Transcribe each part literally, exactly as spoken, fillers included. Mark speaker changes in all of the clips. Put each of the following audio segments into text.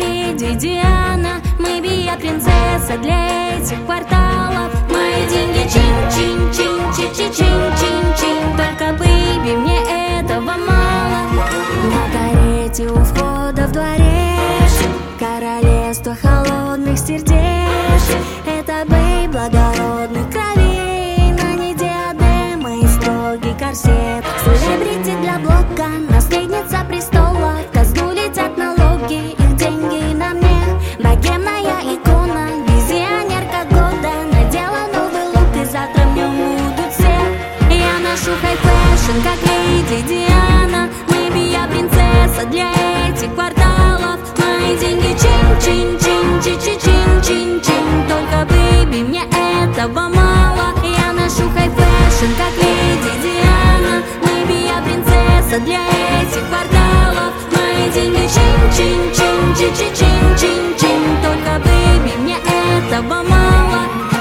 Speaker 1: леди Диана. Мэйби я принцесса для этих кварталов. Мои деньги чин-чин-чин-чин-чин-чин-чин. Только, бэйби, мне этого мало. На карете у входа в дворец королевство холодных сердец. Это бэй благородных кровей. На ней диадема и строгий корсет. Селебрити для блока, наследница престола. В казну летят налоги, их деньги на мне. Богемная икона, визионерка года. Надела новый лук и завтра в нем будут все. Я ношу хай-фэшн, как леди Диана. Мэйби я принцесса для этих кварталов. Мои деньги чин-чин-чин-чин-чин-чин-чин. Только, бэйби, мне этого мало. Я ношу хай-фэшн, как леди Диана. Мэйби я принцесса для этих кварталов. Мои деньги чин-чин-чин-чин-чин-чин-чин. Только, бэйби, мне этого мало.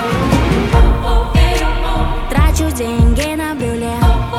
Speaker 1: Трачу деньги на брюле,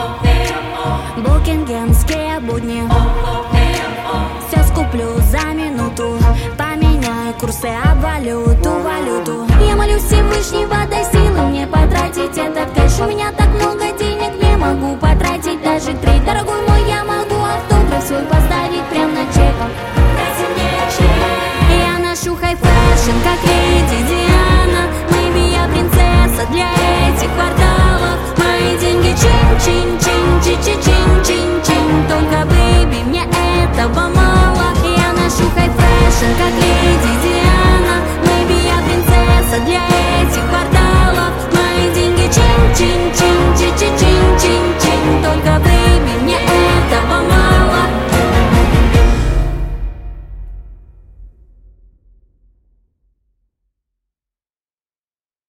Speaker 1: букингемские будни. Все скуплю за минуту, поменяю курсы об валюту, валюту. Я молю Всевышнего, дай силы мне потратить этот кэш. У меня так много денег, не могу потратить даже три. Дорогой мой, я могу автограф свой поставить прям на чеком. Дайте мне чек. Я ношу хай-фэшн, как леди Диана. Мэйби я принцесса для этих кварталов. Мои деньги чин-чин-чин-чин-чин-чин-чин. Только, бэйби, мне этого мало. Я ношу хай-фэшн, как леди Диана. Мэйби я принцесса для этих кварталов. Мои деньги чин-чин-чин.